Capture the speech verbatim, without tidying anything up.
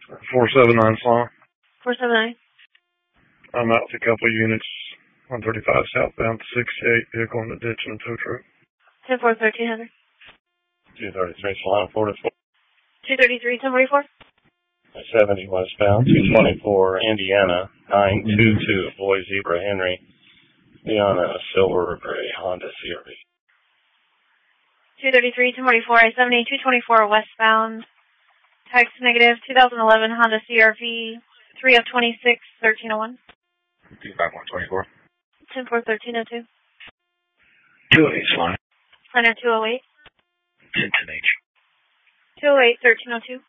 four seven nine Slime. four seven nine. I'm out with a couple of units. one thirty-five southbound, sixty-eight vehicle in the ditch and a tow truck. ten four, thirteen hundred. two thirty-three Slime, four to four. two thirty-three, ten forty-four. seventy westbound, two twenty-four Indiana, nine two two Boy Zebra Henry, beyond a silver or gray Honda C R V. two thirty-three, ten forty-four, I seventy, two twenty-four westbound, text negative, two thousand eleven Honda C R V, three of twenty-six, thirteen oh one. Feedback one twenty-four. ten four, thirteen oh two. two oh eight Slime. Center two oh eight. ten ten H. two oh eight, thirteen oh two.